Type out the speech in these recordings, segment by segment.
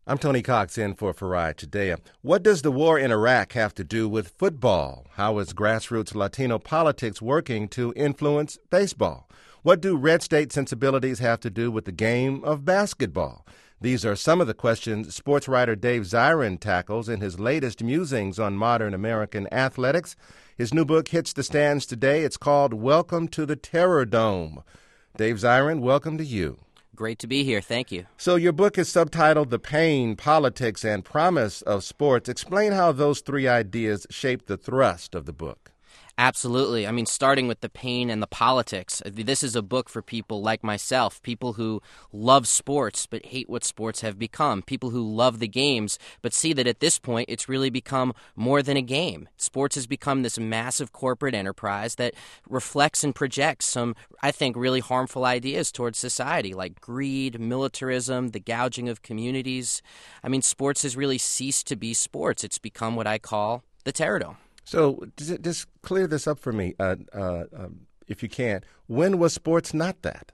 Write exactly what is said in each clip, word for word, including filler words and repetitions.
I'm Tony Cox in for Farai today. What does the war in Iraq have to do with football? How is grassroots Latino politics working to influence baseball? What do red state sensibilities have to do with the game of basketball? These are some of the questions sports writer Dave Zirin tackles in his latest musings on modern American athletics. His new book hits the stands today. It's called Welcome to the Terror Dome. Dave Zirin, welcome to you. Great to be here. Thank you. So your book is subtitled The Pain, Politics, and Promise of Sports. Explain how those three ideas shape the thrust of the book. Absolutely. I mean, starting with the pain and the politics, this is a book for people like myself, people who love sports but hate what sports have become, people who love the games but see that at this point it's really become more than a game. Sports has become this massive corporate enterprise that reflects and projects some, I think, really harmful ideas towards society, like greed, militarism, the gouging of communities. I mean, sports has really ceased to be sports. It's become what I call the terror dome. So just clear this up for me, uh, uh, um, if you can. When was sports not that?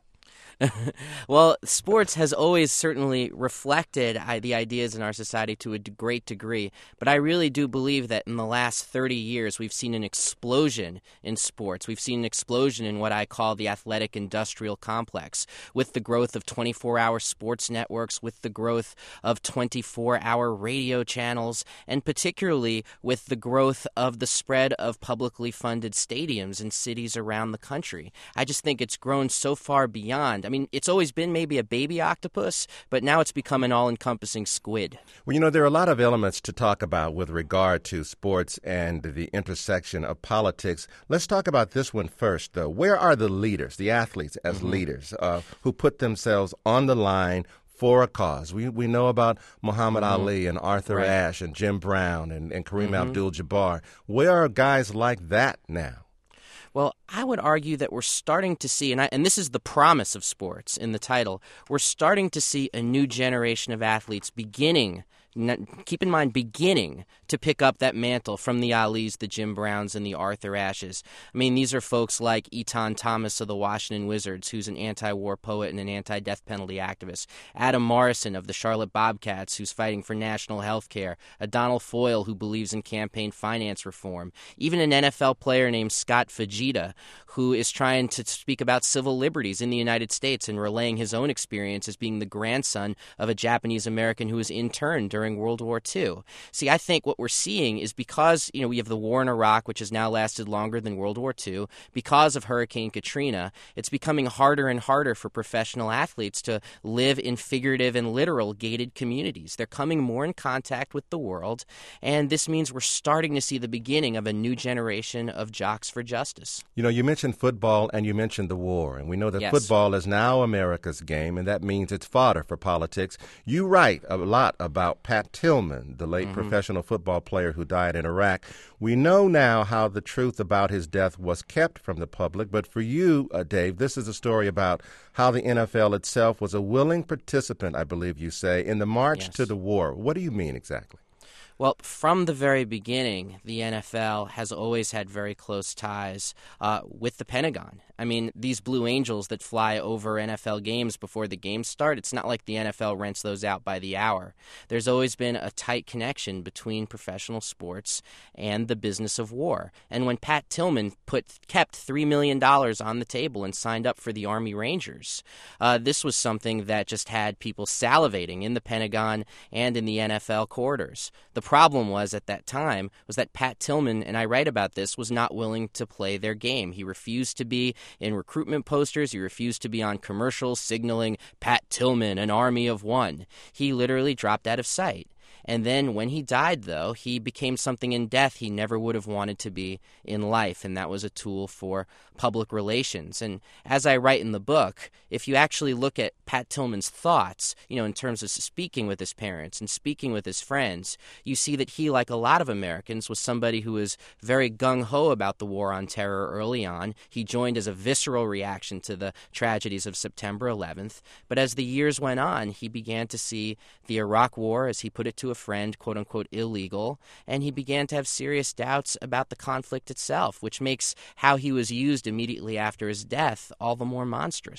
Well, sports has always certainly reflected I, the ideas in our society to a d- great degree, but I really do believe that in the last thirty years we've seen an explosion in sports. We've seen an explosion in what I call the athletic industrial complex, with the growth of twenty-four hour sports networks, with the growth of twenty-four hour radio channels, and particularly with the growth of the spread of publicly funded stadiums in cities around the country. I just think it's grown so far beyond. I mean, it's always been maybe a baby octopus, but now it's become an all-encompassing squid. Well, you know, there are a lot of elements to talk about with regard to sports and the intersection of politics. Let's talk about this one first, though. Where are the leaders, the athletes as mm-hmm. leaders, uh, who put themselves on the line for a cause? We we know about Muhammad mm-hmm. Ali and Arthur right. Ashe and Jim Brown and, and Kareem mm-hmm. Abdul-Jabbar. Where are guys like that now? Well, I would argue that we're starting to see, and, I, and this is the promise of sports in the title, we're starting to see a new generation of athletes beginning, keep in mind, beginning to pick up that mantle from the Alis, the Jim Browns, and the Arthur Ashes. I mean, these are folks like Etan Thomas of the Washington Wizards, who's an anti-war poet and an anti-death penalty activist. Adam Morrison of the Charlotte Bobcats, who's fighting for national health care. A Donald Foyle, who believes in campaign finance reform. Even an N F L player named Scott Fujita, who is trying to speak about civil liberties in the United States and relaying his own experience as being the grandson of a Japanese-American who was interned during World War Two. See, I think what we're seeing is because, you know, we have the war in Iraq, which has now lasted longer than World War Two, because of Hurricane Katrina, it's becoming harder and harder for professional athletes to live in figurative and literal gated communities. They're coming more in contact with the world, and this means we're starting to see the beginning of a new generation of jocks for justice. You know, you mentioned football and you mentioned the war, and we know that yes. football is now America's game, and that means it's fodder for politics. You write a lot about Pat Tillman, the late mm-hmm. professional football player who died in Iraq. We know now how the truth about his death was kept from the public, but for you, uh, Dave, this is a story about how the N F L itself was a willing participant, I believe you say, in the march yes. to the war. What do you mean exactly? Well, from the very beginning, the N F L has always had very close ties uh, with the Pentagon. I mean, these Blue Angels that fly over N F L games before the games start, it's not like the N F L rents those out by the hour. There's always been a tight connection between professional sports and the business of war. And when Pat Tillman put kept three million dollars on the table and signed up for the Army Rangers, uh, this was something that just had people salivating in the Pentagon and in the N F L corridors. The problem was at that time was that Pat Tillman, and I write about this, was not willing to play their game. He refused to be in recruitment posters. He refused to be on commercials signaling Pat Tillman, an army of one. He literally dropped out of sight. And then when he died, though, he became something in death he never would have wanted to be in life, and that was a tool for public relations. And as I write in the book, if you actually look at Pat Tillman's thoughts, you know, in terms of speaking with his parents and speaking with his friends, you see that he, like a lot of Americans, was somebody who was very gung-ho about the war on terror early on. He joined as a visceral reaction to the tragedies of September eleventh. But as the years went on, he began to see the Iraq War, as he put it to a friend, quote-unquote, illegal, and he began to have serious doubts about the conflict itself, which makes how he was used immediately after his death all the more monstrous.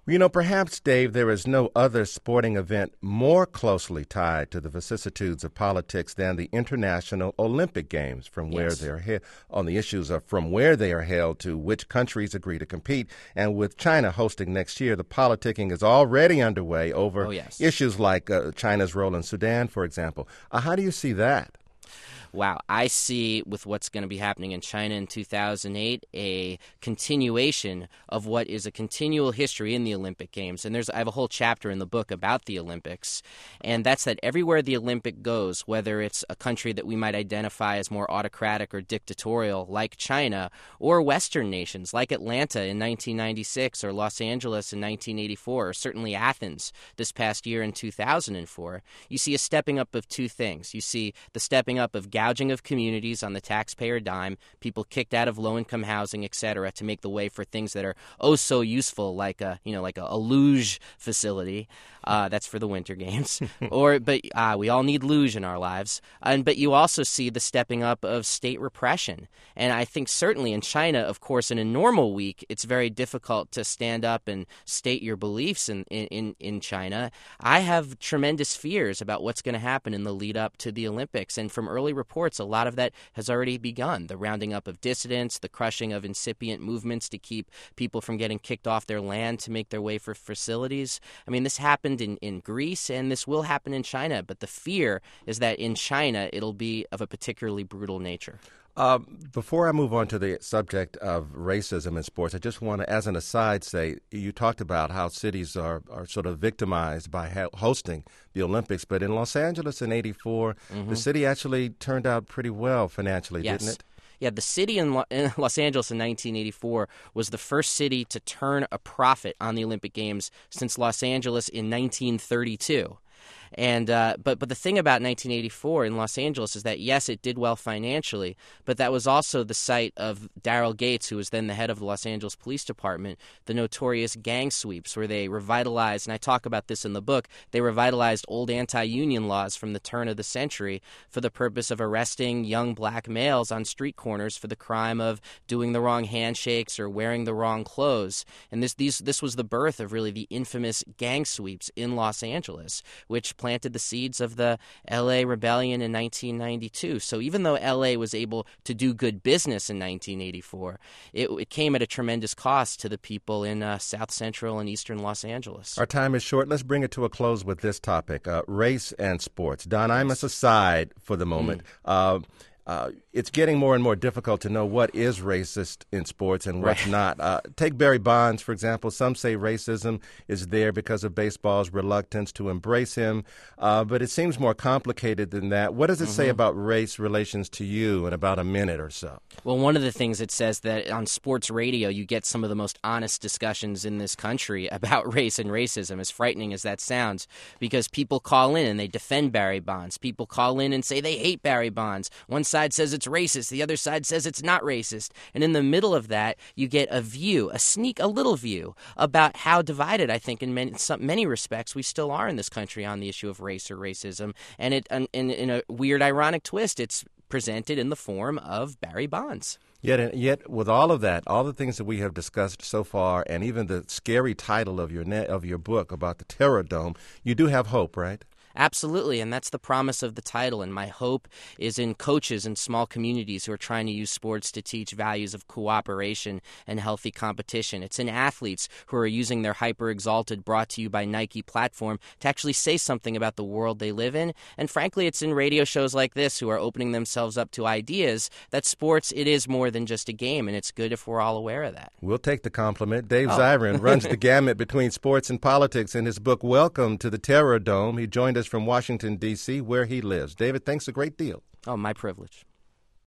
You know, perhaps, Dave, there is no other sporting event more closely tied to the vicissitudes of politics than the International Olympic Games, from where Yes. they're he- on the issues of from where they are held to which countries agree to compete. And with China hosting next year, the politicking is already underway over Oh, yes. issues like uh, China's role in Sudan, for example. Uh, how do you see that? Wow, I see with what's going to be happening in China in two thousand eight a continuation of what is a continual history in the Olympic Games. And there's I have a whole chapter in the book about the Olympics, and that's that everywhere the Olympic goes, whether it's a country that we might identify as more autocratic or dictatorial like China, or Western nations like Atlanta in nineteen ninety-six or Los Angeles in nineteen eighty-four, or certainly Athens this past year in two thousand four, you see a stepping up of two things. You see the stepping up of gouging of communities on the taxpayer dime, people kicked out of low-income housing, et cetera, to make the way for things that are oh so useful, like a you know like a, a luge facility. Uh, that's for the Winter Games. or but uh, we all need luge in our lives. And but you also see the stepping up of state repression. And I think certainly in China, of course, in a normal week, it's very difficult to stand up and state your beliefs in in, in China. I have tremendous fears about what's going to happen in the lead up to the Olympics. And from early reports, a lot of that has already begun. The rounding up of dissidents, the crushing of incipient movements to keep people from getting kicked off their land to make their way for facilities. I mean, this happened in, in Greece, and this will happen in China. But the fear is that in China, it'll be of a particularly brutal nature. Uh, before I move on to the subject of racism in sports, I just want to, as an aside, say you talked about how cities are, are sort of victimized by ha- hosting the Olympics. But in Los Angeles in eighty-four, mm-hmm. the city actually turned out pretty well financially, yes. didn't it? Yeah, the city in, Lo- in Los Angeles in nineteen eighty-four was the first city to turn a profit on the Olympic Games since Los Angeles in nineteen thirty-two. And uh, but but the thing about nineteen eighty-four in Los Angeles is that, yes, it did well financially, but that was also the site of Daryl Gates, who was then the head of the Los Angeles Police Department, the notorious gang sweeps, where they revitalized, and I talk about this in the book, they revitalized old anti-union laws from the turn of the century for the purpose of arresting young black males on street corners for the crime of doing the wrong handshakes or wearing the wrong clothes. And this these this was the birth of really the infamous gang sweeps in Los Angeles, which planted the seeds of the L A rebellion in nineteen ninety-two. So even though L A was able to do good business in nineteen eighty-four, it, it came at a tremendous cost to the people in uh, South Central and Eastern Los Angeles. Our time is short. Let's bring it to a close with this topic, uh, race and sports. Don Imus aside for the moment. Mm. Uh, Uh, it's getting more and more difficult to know what is racist in sports and what's right. not. Uh, take Barry Bonds, for example. Some say racism is there because of baseball's reluctance to embrace him, uh, but it seems more complicated than that. What does it mm-hmm. say about race relations to you in about a minute or so? Well, one of the things it says that on sports radio you get some of the most honest discussions in this country about race and racism, as frightening as that sounds, because people call in and they defend Barry Bonds. People call in and say they hate Barry Bonds. One side says it's racist, the other side says it's not racist. And in the middle of that, you get a view, a sneak, a little view about how divided, I think, in many, some, many respects, we still are in this country on the issue of race or racism. And it, in, in a weird, ironic twist, it's presented in the form of Barry Bonds. Yet, yet, with all of that, all the things that we have discussed so far, and even the scary title of your net, of your book about the Terror Dome, you do have hope, right? Absolutely, and that's the promise of the title. And my hope is in coaches in small communities who are trying to use sports to teach values of cooperation and healthy competition. It's in athletes who are using their hyper-exalted, brought-to-you by Nike platform to actually say something about the world they live in. And frankly, it's in radio shows like this who are opening themselves up to ideas that sports, it is more than just a game, and it's good if we're all aware of that. We'll take the compliment. Dave oh. Zirin runs the gamut between sports and politics in his book, Welcome to the Terror Dome. He joined us from Washington, D C, where he lives. David, thanks a great deal. Oh, my privilege.